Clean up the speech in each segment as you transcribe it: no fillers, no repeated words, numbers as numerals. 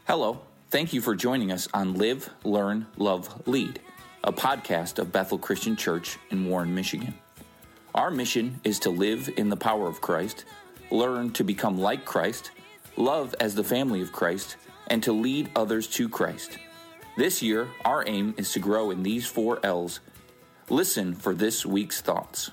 Hello, thank you for joining us on Live, Learn, Love, Lead, a podcast of Bethel Christian Church in Warren, Michigan. Our mission is to live in the power of Christ, learn to become like Christ, love as the family of Christ, and to lead others to Christ. This year, our aim is to grow in these 4 L's. Listen for this week's thoughts.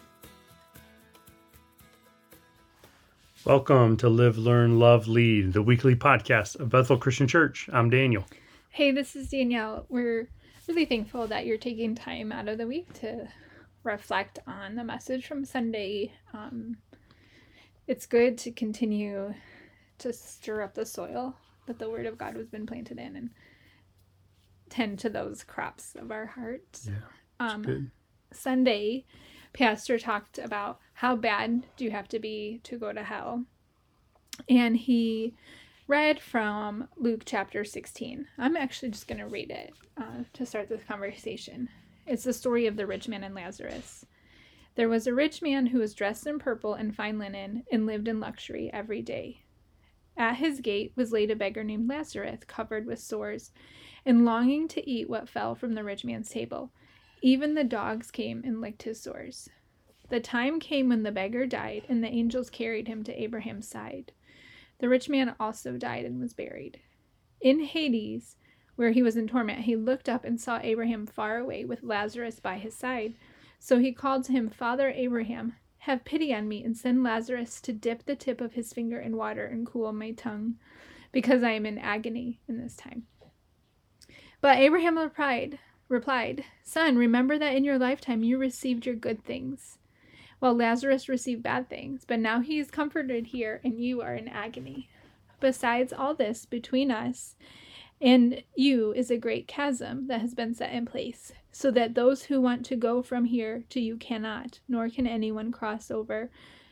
Welcome to Live, Learn, Love, Lead, the weekly podcast of Bethel Christian Church. I'm Daniel. Hey, this is Danielle. We're really thankful that you're taking time out of the week to reflect on the message from Sunday. It's good to continue to stir up the soil that the Word of God has been planted in and tend to those crops of our hearts. Yeah, good. Sunday, Pastor talked about how bad do you have to be to go to hell. And he read from Luke chapter 16. I'm actually just going to read it to start this conversation. It's the story of the rich man and Lazarus. There was a rich man who was dressed in purple and fine linen and lived in luxury every day. At his gate was laid a beggar named Lazarus, covered with sores, and longing to eat what fell from the rich man's table. Even the dogs came and licked his sores. The time came when the beggar died, and the angels carried him to Abraham's side. The rich man also died and was buried. In Hades, where he was in torment, he looked up and saw Abraham far away with Lazarus by his side. So he called to him, "Father Abraham, have pity on me and send Lazarus to dip the tip of his finger in water and cool my tongue, because I am in agony in this time." But Abraham replied, "Son, remember that in your lifetime you received your good things, while Lazarus received bad things, but now he is comforted here and you are in agony. Besides all this, between us and you is a great chasm that has been set in place, so that those who want to go from here to you cannot, nor can anyone cross over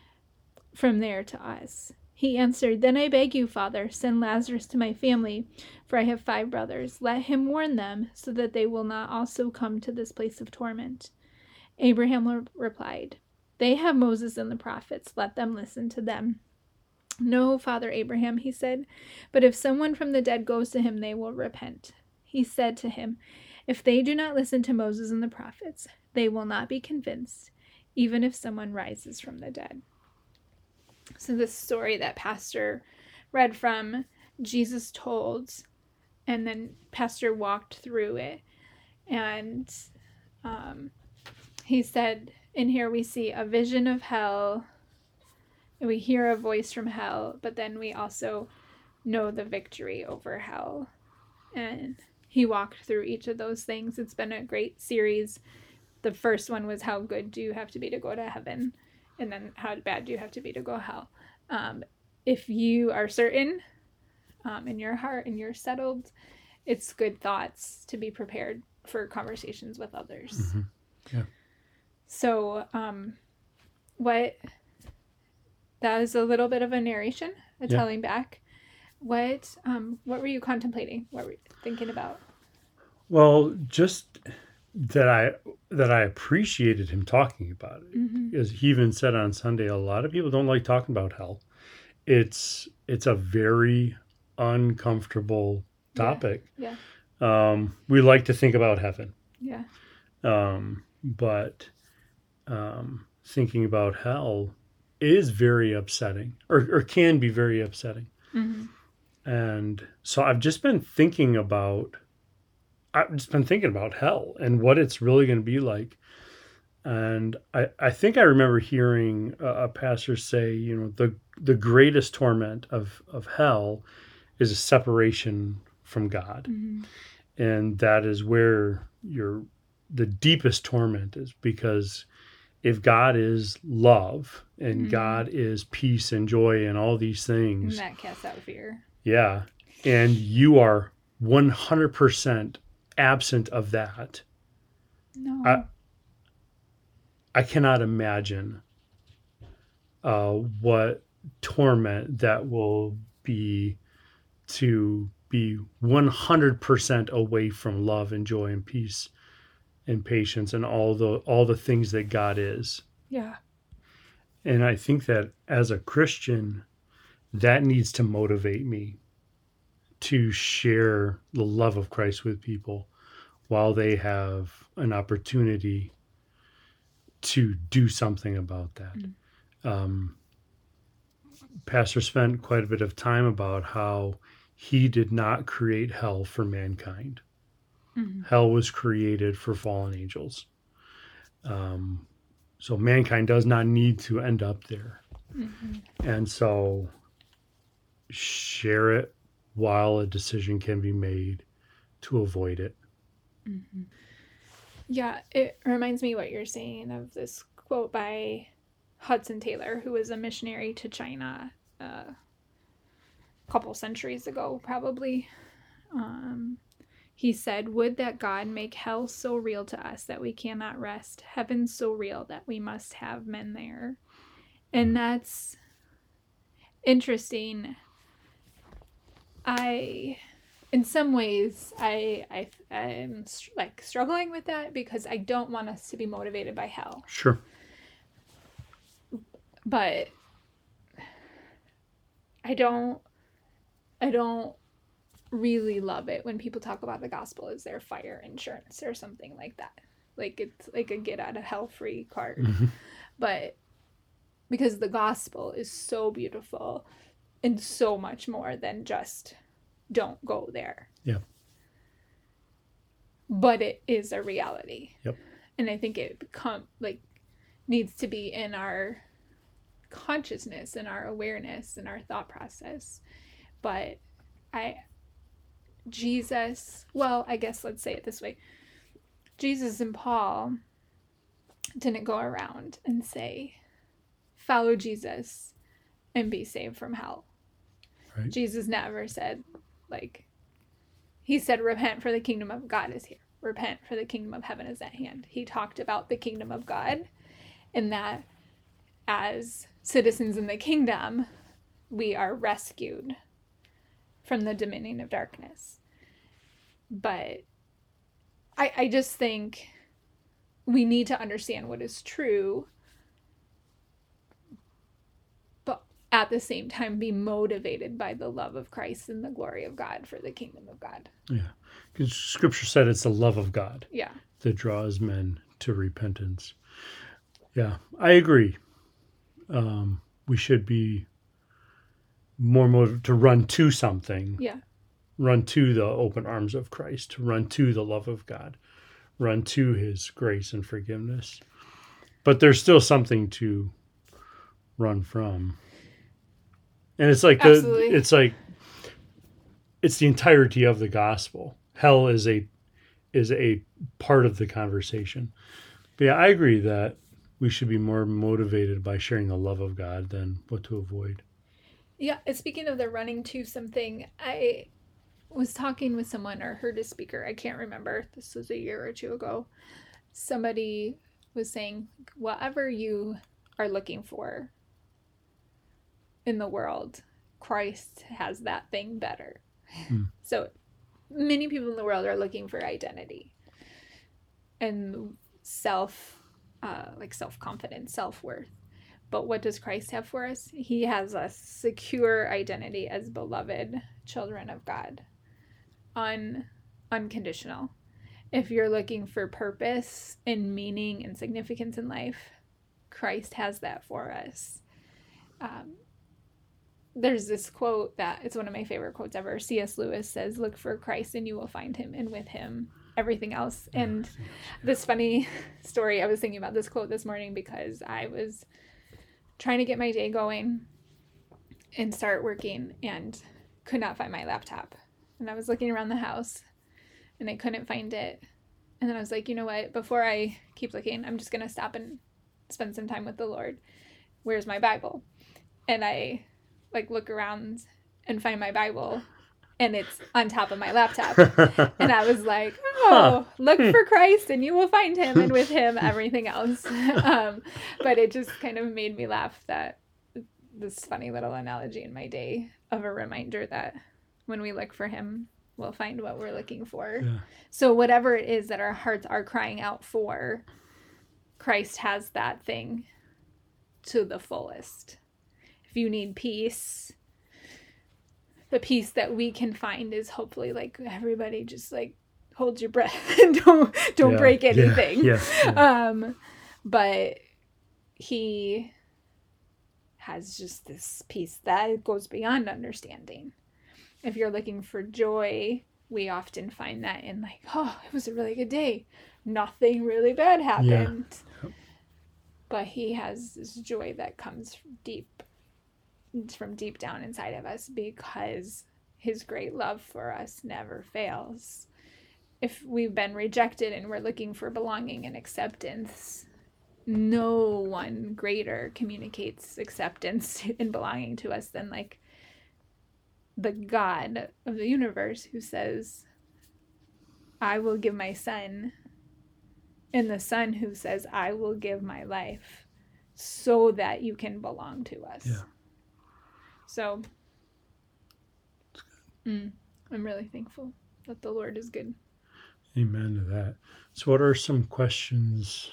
from there to us." He answered, "Then I beg you, Father, send Lazarus to my family, for I have 5 brothers. Let him warn them, so that they will not also come to this place of torment." Abraham replied, "They have Moses and the prophets. Let them listen to them." "No, Father Abraham," he said, "but if someone from the dead goes to him, they will repent." He said to him, "If they do not listen to Moses and the prophets, they will not be convinced, even if someone rises from the dead." So this story that Pastor read from, Jesus told, and then Pastor walked through it. And he said, in here we see a vision of hell, and we hear a voice from hell, but then we also know the victory over hell. And he walked through each of those things. It's been a great series. The first one was how good do you have to be to go to heaven? And then how bad do you have to be to go to hell? If you are certain in your heart and you're settled, it's good thoughts to be prepared for conversations with others. Mm-hmm. Yeah. So that is a little bit of a narration, telling back. What were you contemplating? What were you thinking about? Well, just that I appreciated him talking about it. Mm-hmm. As he even said on Sunday, a lot of people don't like talking about hell. It's a very uncomfortable topic. Yeah. We like to think about heaven. Yeah. But thinking about hell is very upsetting, or can be very upsetting. Mm-hmm. And so I've just been thinking about hell and what it's really going to be like. And I think I remember hearing a pastor say, the greatest torment of hell is a separation from God. Mm-hmm. And that is where the deepest torment is, because if God is love and Mm-hmm. God is peace and joy and all these things. And that casts out fear. Yeah. And you are 100% absent of that. No. I cannot imagine what torment that will be, to be 100% away from love and joy and peace and patience and all the things that God is. Yeah. And I think that as a Christian, that needs to motivate me to share the love of Christ with people while they have an opportunity to do something about that. Pastor spent quite a bit of time about how he did not create hell for mankind. Hell was created for fallen angels. So mankind does not need to end up there. And so share it while a decision can be made to avoid it. Yeah, it reminds me what you're saying of this quote by Hudson Taylor, who was a missionary to China a couple centuries ago, probably. He said, "Would that God make hell so real to us that we cannot rest, heaven so real that we must have men there." And that's interesting. In some ways, I'm like struggling with that because I don't want us to be motivated by hell. Sure. But I don't really love it when people talk about the gospel as their fire insurance or something like that. Like it's like a get out of hell free card. But because the gospel is so beautiful and so much more than just don't go there. Yeah. But it is a reality. Yep. And I think it needs to be in our consciousness and our awareness and our thought process. But I guess let's say it this way. Jesus and Paul didn't go around and say, follow Jesus and be saved from hell. Right. Jesus never said, he said, repent for the kingdom of God is here. Repent for the kingdom of heaven is at hand. He talked about the kingdom of God and that as citizens in the kingdom, we are rescued from the dominion of darkness. But I just think we need to understand what is true, but at the same time be motivated by the love of Christ and the glory of God for the kingdom of God. Yeah. Because Scripture said it's the love of God that draws men to repentance. Yeah, I agree. We should be more motivated to run to something. Yeah. Run to the open arms of Christ, run to the love of God, run to his grace and forgiveness. But there's still something to run from. And it's like it's the entirety of the gospel. Hell is a part of the conversation. But yeah, I agree that we should be more motivated by sharing the love of God than what to avoid. Yeah, speaking of the running to something, I was talking with someone or heard a speaker, I can't remember, this was a year or two ago. Somebody was saying, whatever you are looking for in the world, Christ has that thing better. So many people in the world are looking for identity and self-confidence, self-worth. But what does Christ have for us? He has a secure identity as beloved children of God. Unconditional. If you're looking for purpose and meaning and significance in life, Christ has that for us. There's this quote that it's one of my favorite quotes ever. C.S. Lewis says, "Look for Christ and you will find him, and with him everything else." And this funny story, I was thinking about this quote this morning because I was trying to get my day going and start working and could not find my laptop. And I was looking around the house and I couldn't find it. And then I was like, you know what? Before I keep looking, I'm just going to stop and spend some time with the Lord. Where's my Bible? And I look around and find my Bible and it's on top of my laptop. And I was like, look for Christ and you will find him, and with him, everything else. But it just kind of made me laugh, that this funny little analogy in my day of a reminder that when we look for him, we'll find what we're looking for. Yeah. So whatever it is that our hearts are crying out for, Christ has that thing to the fullest. If you need peace, the peace that we can find is hopefully like everybody just like hold your breath and don't break anything. Yeah. But he has just this peace that goes beyond understanding. If you're looking for joy, we often find that in like, oh, it was a really good day. Nothing really bad happened. Yeah. But he has this joy that comes from deep down inside of us because his great love for us never fails. If we've been rejected and we're looking for belonging and acceptance, no one greater communicates acceptance and belonging to us than like the God of the universe who says, I will give my son, and the son who says, I will give my life so that you can belong to us. Yeah. So I'm really thankful that the Lord is good. Amen to that. So what are some questions?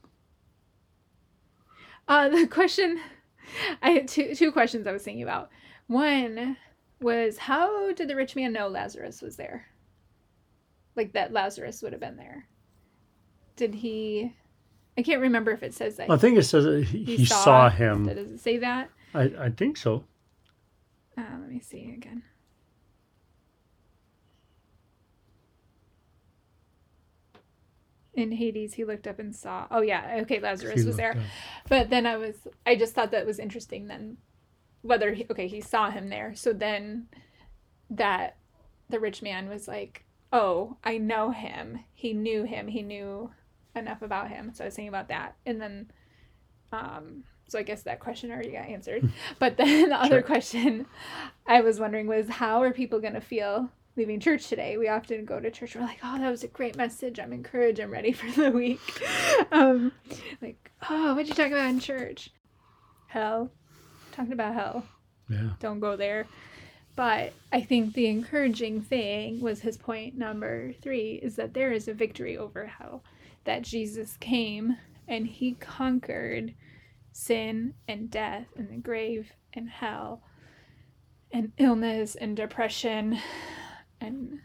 The question, I had two questions I was thinking about. One was, how did the rich man know Lazarus was there? Like that Lazarus would have been there. Did he, I can't remember if it says that. I think it says that he saw him. Does it say that? I think so. Let me see again. In Hades, he looked up and saw, oh yeah, okay, Lazarus was there. Up. But then I just thought that was interesting then, whether, he saw him there. So then that the rich man was like, oh, I know him. He knew him. He knew enough about him. So I was thinking about that. And then, so I guess that question already got answered. But then the other question I was wondering was, how are people going to feel leaving church today? We often go to church, we're like, oh, that was a great message, I'm encouraged, I'm ready for the week. Like, oh, what'd you talk about in church? Hell. Talking about hell. Yeah. Don't go there. But I think the encouraging thing was his point number 3, is that there is a victory over hell. That Jesus came and he conquered sin and death and the grave and hell and illness and depression and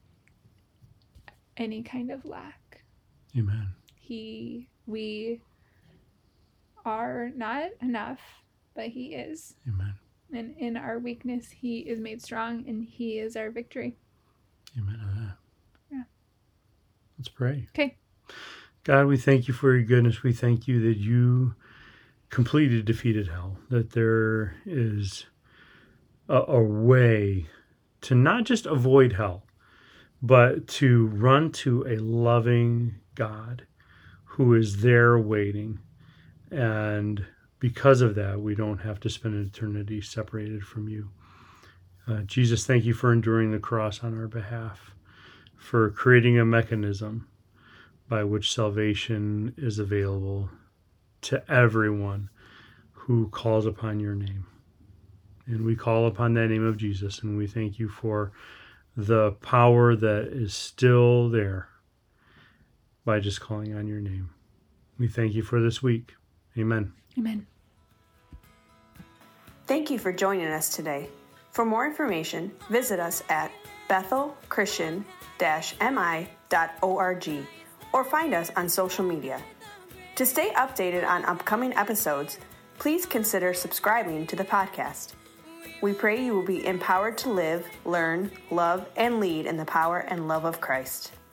any kind of lack. Amen. We are not enough, but he is. Amen. And in our weakness, he is made strong, and he is our victory. Amen to that. Yeah. Let's pray. Okay. God, we thank you for your goodness. We thank you that you completely defeated hell, that there is a way to not just avoid hell, but to run to a loving God who is there waiting. And because of that, we don't have to spend an eternity separated from you. Jesus, thank you for enduring the cross on our behalf, for creating a mechanism by which salvation is available to everyone who calls upon your name. And we call upon that name of Jesus, and we thank you for the power that is still there by just calling on your name. We thank you for this week. Amen. Amen. Thank you for joining us today. For more information, visit us at bethelchristian-mi.org or find us on social media. To stay updated on upcoming episodes, please consider subscribing to the podcast. We pray you will be empowered to live, learn, love, and lead in the power and love of Christ.